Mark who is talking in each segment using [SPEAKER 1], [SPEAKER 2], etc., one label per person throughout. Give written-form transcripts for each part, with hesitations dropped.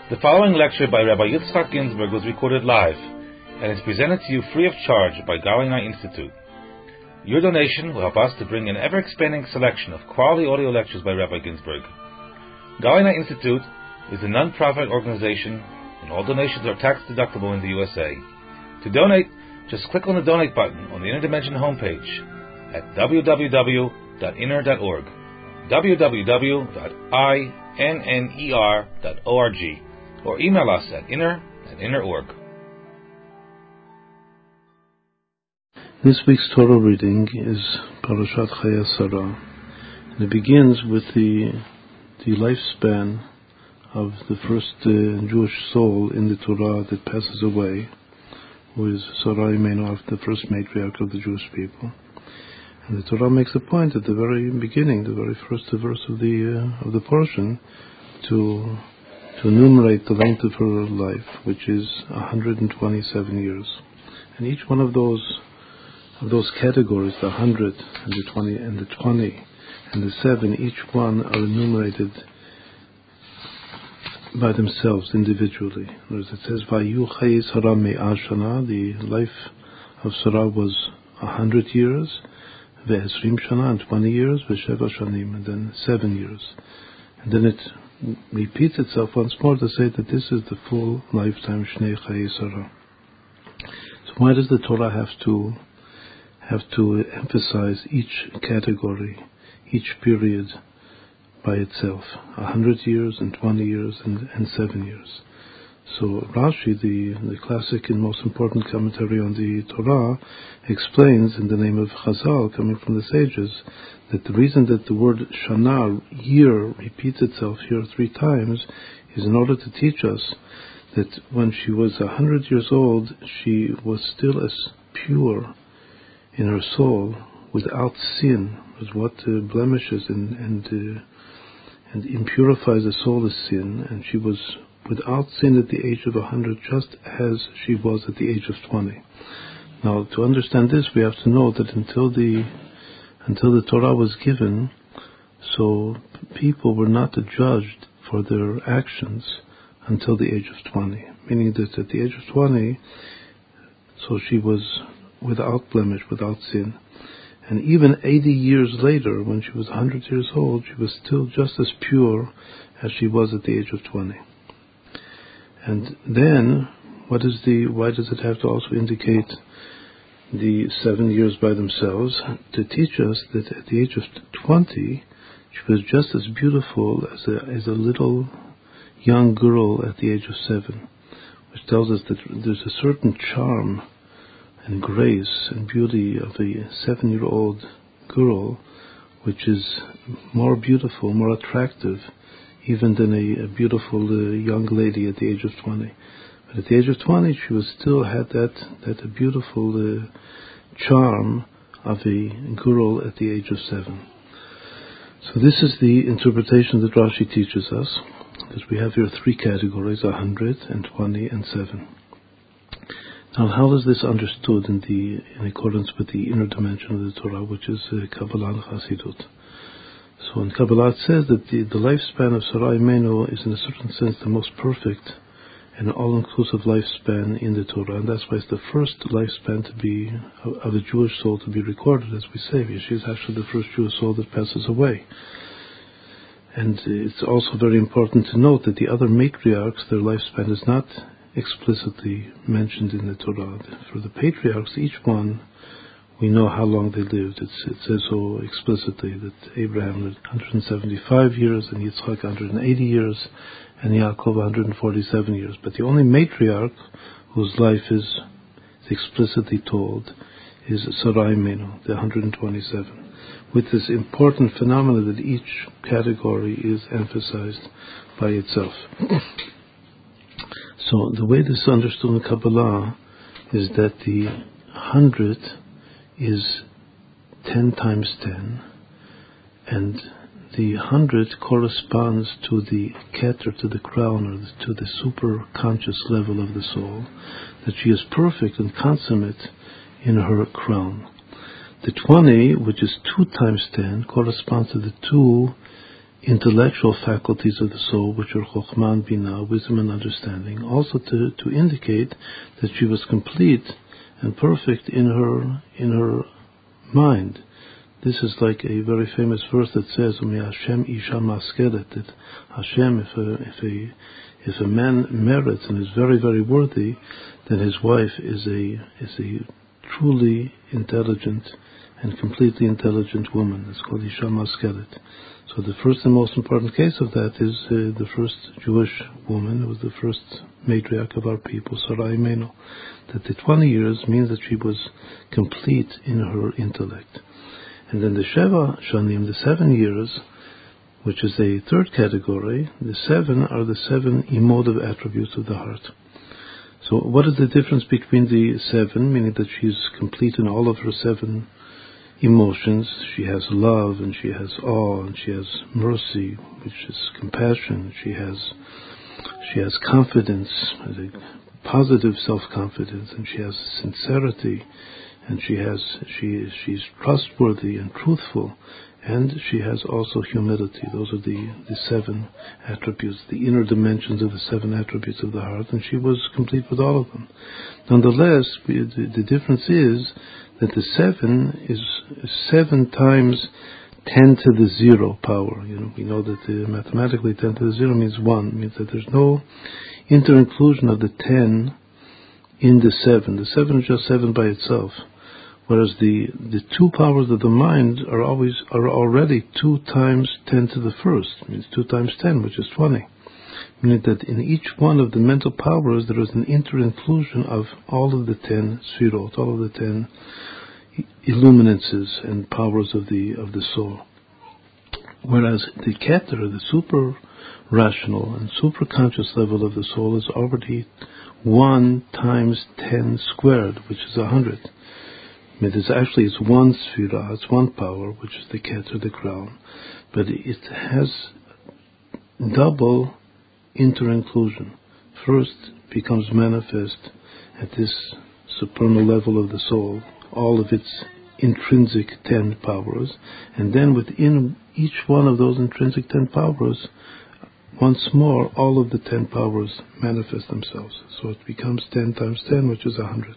[SPEAKER 1] The following lecture by Rabbi Yitzchak Ginsburg was recorded live and is presented to you free of charge by Galinai Institute. Your donation will help us to bring an ever-expanding selection of quality audio lectures by Rabbi Ginsburg. Galinai Institute is a non-profit organization and all donations are tax-deductible in the USA. To donate, just click on the donate button on the Inner Dimension homepage at www.inner.org, www.inner.org, or email us at inner@inner.org.
[SPEAKER 2] This week's Torah reading is Parashat Chayei Sarah, and it begins with the lifespan of the first Jewish soul in the Torah that passes away, who is Sarah Imenu, the first matriarch of the Jewish people. And the Torah makes a point at the very beginning, the very first verse of the portion, to enumerate the length of her life, which is 127 years. And each one of those categories, the 100 and the 20 and the 20 and the 7, each one are enumerated by themselves individually. Whereas it says, Vayu Chayei Sarah Me'ah Shana, the life of Sarah was 100 years, Ve'esrim Shana, and 20 years, Ve'sheva Shanim, and then 7 years. And then it repeats itself once more to say that this is the full lifetime Shnei Chayei Sarah. So why does the Torah have to emphasize each category, each period by itself? 100 years and 20 years and 7 years. So Rashi, the classic and most important commentary on the Torah, explains in the name of Chazal, coming from the sages, that the reason that the word Shana, year, repeats itself here 3 times is in order to teach us that when she was 100 years old, she was still as pure in her soul, without sin, as what blemishes and impurifies the soul is sin, and she was without sin at the age of 100, just as she was at the age of 20. Now, to understand this, we have to know that until the Torah was given, so people were not judged for their actions until the age of 20. Meaning that at the age of 20, so she was without blemish, without sin. And even 80 years later, when she was 100 years old, she was still just as pure as she was at the age of 20. And then, why does it have to also indicate the 7 years by themselves? To teach us that at the age of 20, she was just as beautiful as a little young girl at the age of 7, which tells us that there's a certain charm and grace and beauty of a 7-year-old girl, which is more beautiful, more attractive, even than a beautiful young lady at the age of 20. But at the age of 20, she still had that beautiful charm of a girl at the age of 7. So this is the interpretation that Rashi teaches us, because we have here 3 categories, 100 and 20 and 7. Now, how is this understood in accordance with the inner dimension of the Torah, which is Kabbalah and Chassidut? So in Kabbalah it says that the lifespan of Sarah Imenu is in a certain sense the most perfect and all-inclusive lifespan in the Torah, and that's why it's the first lifespan to be of a Jewish soul to be recorded, as we say. She is actually the first Jewish soul that passes away. And it's also very important to note that the other matriarchs, their lifespan is not explicitly mentioned in the Torah. For the patriarchs, each one, we know how long they lived. It says so explicitly that Abraham lived 175 years, and Yitzchak 180 years, and Yaakov 147 years. But the only matriarch whose life is explicitly told is Sarah Imenu, the 127, with this important phenomenon that each category is emphasized by itself. So the way this is understood in Kabbalah is that the 100 is 10 times 10, and the 100 corresponds to the keter, to the crown, or to the super conscious level of the soul, that she is perfect and consummate in her crown. The 20, which is 2 times 10, corresponds to the 2 intellectual faculties of the soul, which are Chokhmah and Binah, wisdom and understanding, also to indicate that she was complete and perfect in her mind. This is like a very famous verse that says, Hashem Isha Maskeret, that Hashem, if a man merits and is very, very worthy, then his wife is a truly intelligent and completely intelligent woman. It's called Isha Maskeret. So the first and most important case of that is the first Jewish woman, who was the first matriarch of our people, Sarah Imenu. That the 20 years means that she was complete in her intellect. And then the Sheva Shanim, the 7 years, which is a third category, the 7 are the 7 emotive attributes of the heart. So what is the difference between the 7, meaning that she's complete in all of her 7 emotions? She has love, and she has awe, and she has mercy, which is compassion. She has confidence, positive self-confidence, and she has sincerity, and she's trustworthy and truthful, and she has also humility. Those are the 7 attributes, the inner dimensions of the 7 attributes of the heart, and she was complete with all of them. Nonetheless, the difference is that the 7 is 7 times 10 to the 0 power. We know that mathematically 10 to the 0 means 1, means that there's no inter-inclusion of the 10 in the 7. The 7 is just 7 by itself. Whereas the 2 powers of the mind are already 2 times 10 to the first, means 2 times 10, which is 20. Meaning that in each one of the mental powers there is an inter-inclusion of all of the 10 sfirot, all of the 10 illuminances and powers of the soul. Whereas the Keter, the super rational and super conscious level of the soul, is already 1 times 10 squared, which is 100. I mean, it's 1 sphira, it's 1 power, which is the Keter, the crown, but it has double inter-inclusion. First becomes manifest at this supernal level of the soul, all of its intrinsic 10 powers, and then within each one of those intrinsic 10 powers, once more, all of the 10 powers manifest themselves. So it becomes 10 times 10, which is 100.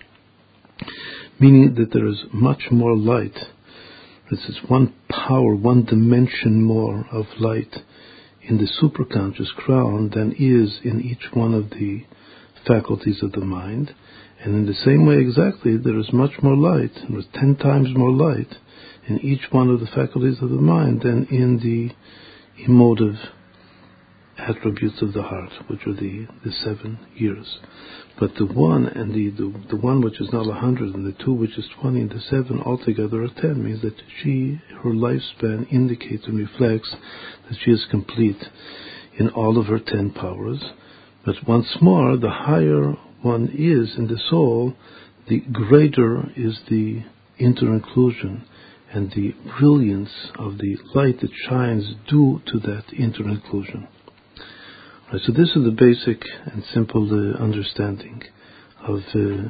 [SPEAKER 2] Meaning that there is much more light. This is 1 power, 1 dimension more of light in the superconscious crown than is in each one of the faculties of the mind. And in the same way exactly, there is much more light, there is 10 times more light in each one of the faculties of the mind than in the emotive attributes of the heart, which are the 7 years. But the 1 and the 1 which is not 100, and the 2 which is 20, and the 7 altogether are 10, means that her lifespan indicates and reflects that she is complete in all of her 10 powers. But once more, the higher one is in the soul, the greater is the inter-inclusion and the brilliance of the light that shines due to that inter-inclusion. Right, so this is the basic and simple understanding of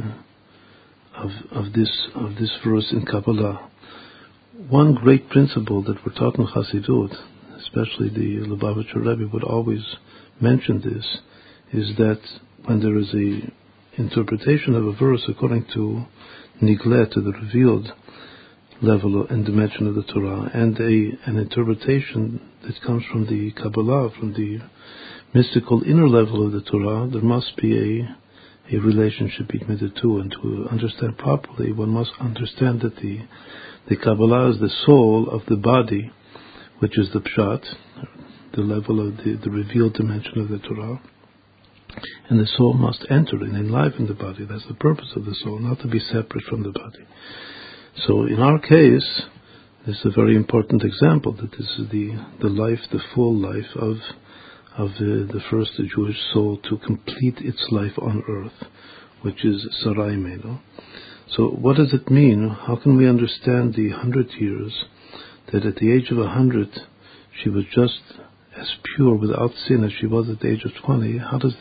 [SPEAKER 2] this verse in Kabbalah. One great principle that we're taught in Chassidut, especially the Lubavitcher Rebbe would always mention this, is that when there is a interpretation of a verse according to Niglet, to the revealed level and dimension of the Torah, and an interpretation that comes from the Kabbalah, from the mystical inner level of the Torah, there must be a relationship between the two. And to understand properly, one must understand that the Kabbalah is the soul of the body, which is the Pshat, the level of the revealed dimension of the Torah. And the soul must enter and enliven the body. That's the purpose of the soul, not to be separate from the body. So in our case, this is a very important example, that this is the life, the full life of the first Jewish soul to complete its life on earth, which is Sarah Imenu. So what does it mean? How can we understand the 100 years, that at the age of 100 she was just as pure without sin as she was at the age of 20? How does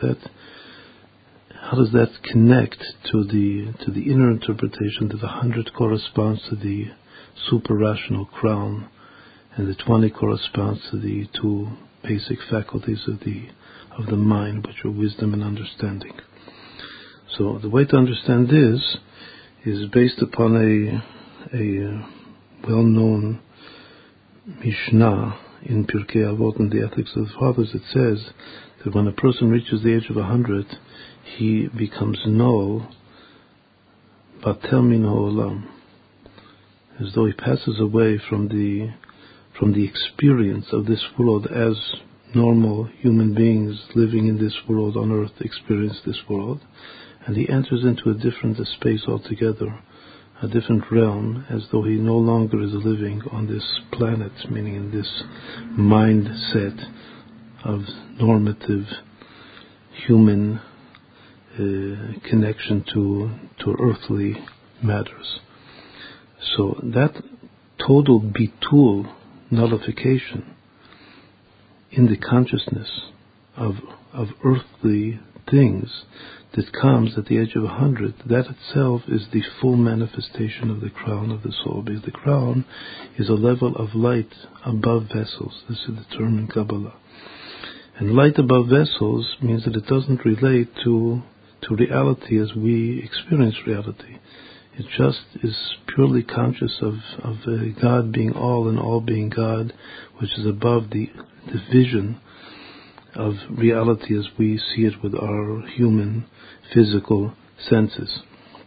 [SPEAKER 2] that connect to the inner interpretation that 100 corresponds to the super rational crown and the 20 corresponds to the two basic faculties of the mind, which are wisdom and understanding. So the way to understand this is based upon a well-known Mishnah in Pirkei Avot in the Ethics of the Fathers. It says that when a person reaches the age of 100, he becomes null, batel min ha'olam, as though he passes away from the experience of this world as normal human beings living in this world on earth experience this world, and he enters into a different space altogether, a different realm, as though he no longer is living on this planet, meaning in this mindset of normative human connection to earthly matters. So that total bitul, nullification in the consciousness of earthly things that comes at the age of 100, that itself is the full manifestation of the crown of the soul, because the crown is a level of light above vessels. This is the term in Kabbalah. And light above vessels means that it doesn't relate to reality as we experience reality. It just is purely conscious of God being all and all being God, which is above the vision of reality as we see it with our human physical senses.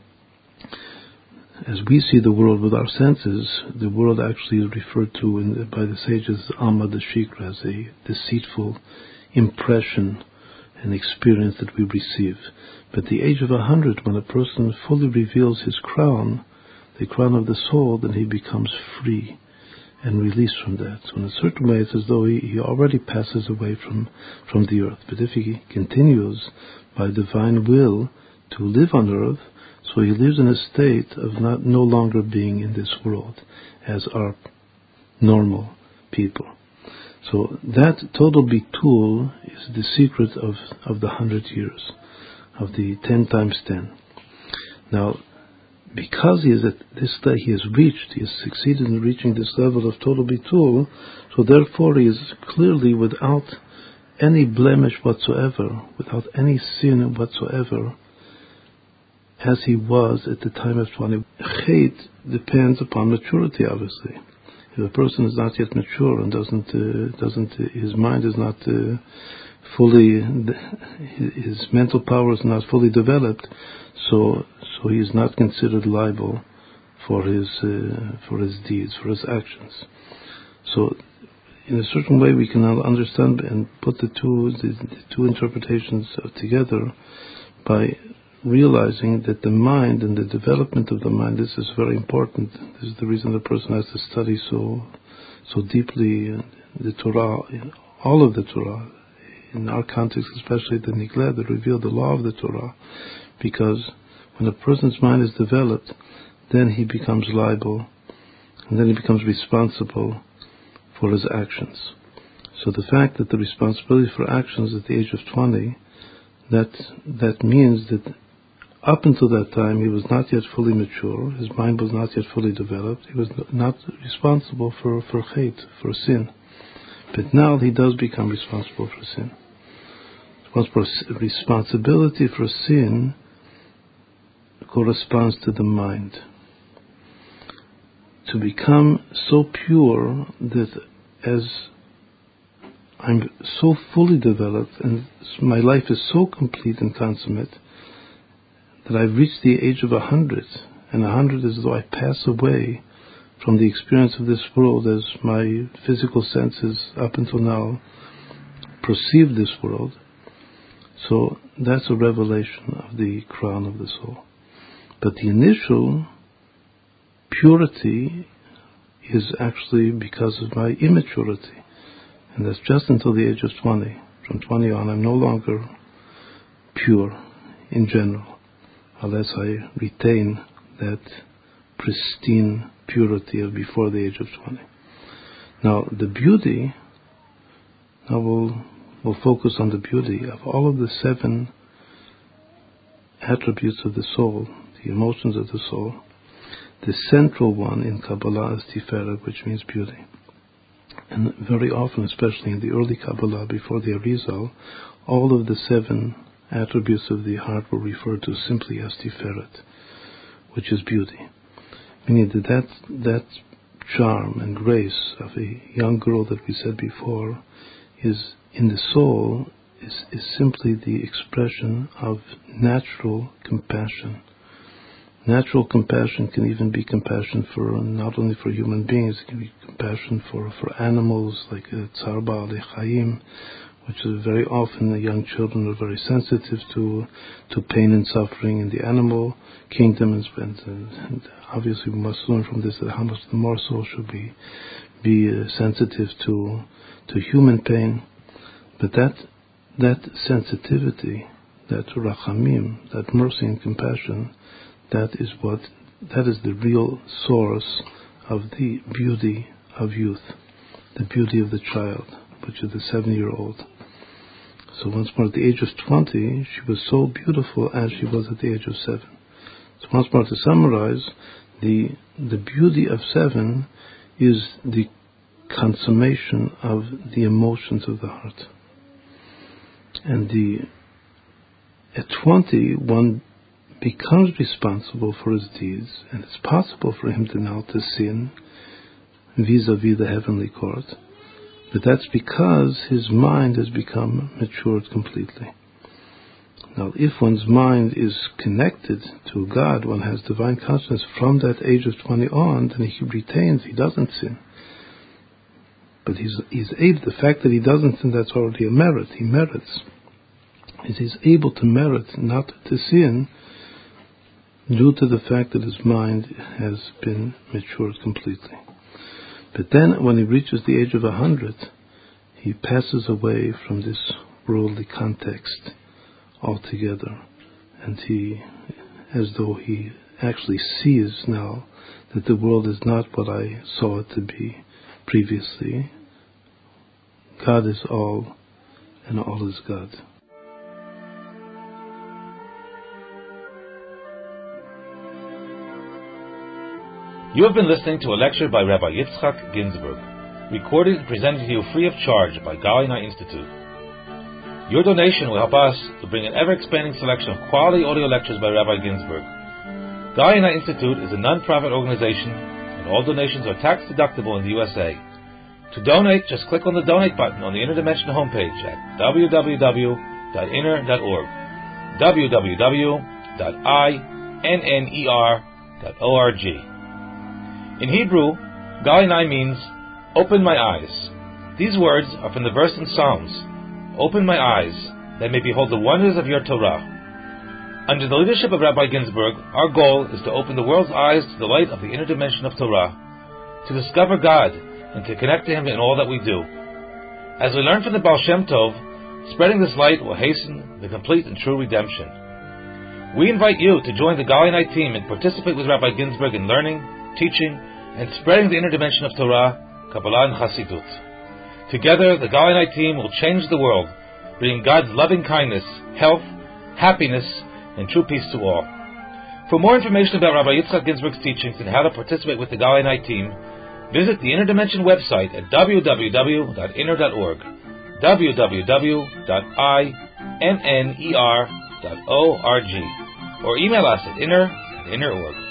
[SPEAKER 2] As we see the world with our senses, the world actually is referred to by the sages Alma Dashikra, as a deceitful impression and experience that we receive. But the age of 100, when a person fully reveals his crown, the crown of the soul, then he becomes free and released from that. So in a certain way, it's as though he already passes away from the earth. But if he continues by divine will to live on earth, so he lives in a state of no longer being in this world as our normal people. So that total bitul is the secret of the 100 years, of the 10 times 10. Now, because he is at this stage, he has succeeded in reaching this level of total bitul, so therefore he is clearly without any blemish whatsoever, without any sin whatsoever, as he was at the time of 20. Chet depends upon maturity, obviously. If a person is not yet mature and his mind is not fully, his mental power is not fully developed, so he is not considered liable for his deeds, for his actions. So, in a certain way, we can now understand and put the two interpretations together by realizing that the mind and the development of the mind, this is very important. This is the reason the person has to study so deeply the Torah, all of the Torah, in our context especially the Nigla, that reveal the law of the Torah, because when a person's mind is developed, then he becomes liable, and then he becomes responsible for his actions. So the fact that the responsibility for actions at the age of 20, that means that up until that time he was not yet fully mature, his mind was not yet fully developed, he was not responsible for chet, for sin. But now he does become responsible for sin. Responsibility for sin corresponds to the mind. To become so pure that as I'm so fully developed and my life is so complete and consummate that I've reached the age of 100, and 100 is as though I pass away from the experience of this world as my physical senses up until now perceive this world. So that's a revelation of the crown of the soul. But the initial purity is actually because of my immaturity. And that's just until the age of 20. From 20 on, I'm no longer pure in general, unless I retain that pristine purity of before the age of 20. Now, the beauty, now we'll focus on the beauty of all of the 7 attributes of the soul, the emotions of the soul. The central one in Kabbalah is Tiferet, which means beauty. and very often, especially in the early Kabbalah before the Arizal, all of the 7 attributes of the heart were referred to simply as Tiferet, which is beauty. Meaning that charm and grace of a young girl that we said before is in the soul is simply the expression of natural compassion. Natural compassion can even be compassion for not only for human beings, it can be compassion for animals, like Tzar Ba'alei Chaim, which is very often the young children are very sensitive to pain and suffering in the animal kingdom, and obviously we must learn from this that how much the more so should be sensitive to human pain. But that sensitivity, that rachamim, that mercy and compassion, that is the real source of the beauty of youth, the beauty of the child, which is the 7-year-old. So once more, at the age of 20, she was so beautiful as she was at the age of 7. So once more, to summarize, the beauty of 7 is the consummation of the emotions of the heart. And at 20, one becomes responsible for his deeds, and it's possible for him to sin vis-a-vis the heavenly court. But that's because his mind has become matured completely. Now, if one's mind is connected to God, one has divine consciousness from that age of 20 on, then he doesn't sin. But he's able, the fact that he doesn't sin, that's already a merit. He merits. He's able to merit not to sin due to the fact that his mind has been matured completely. But then, when he reaches the age of 100, he passes away from this worldly context altogether, and as though he actually sees now that the world is not what I saw it to be previously. God is all, and all is God.
[SPEAKER 1] You have been listening to a lecture by Rabbi Yitzchak Ginsburg, recorded and presented to you free of charge by Galinai Institute. Your donation will help us to bring an ever-expanding selection of quality audio lectures by Rabbi Ginsburg. Galinai Institute is a non-profit organization, and all donations are tax-deductible in the USA. To donate, just click on the Donate button on the Interdimension homepage at www.inner.org, www.inner.org. In Hebrew, Galinai means, open my eyes. These words are from the verse in Psalms, open my eyes, that I may behold the wonders of your Torah. Under the leadership of Rabbi Ginsburg, our goal is to open the world's eyes to the light of the inner dimension of Torah, to discover God, and to connect to Him in all that we do. As we learn from the Baal Shem Tov, spreading this light will hasten the complete and true redemption. We invite you to join the Galinai team and participate with Rabbi Ginsburg in learning, teaching, and spreading the inner dimension of Torah, Kabbalah, and Chassidut. Together, the Galinai team will change the world, bringing God's loving kindness, health, happiness, and true peace to all. For more information about Rabbi Yitzchak Ginsburg's teachings and how to participate with the Galinai team, visit the Inner Dimension website at www.inner.org, www.inner.org, or email us at inner@inner.org.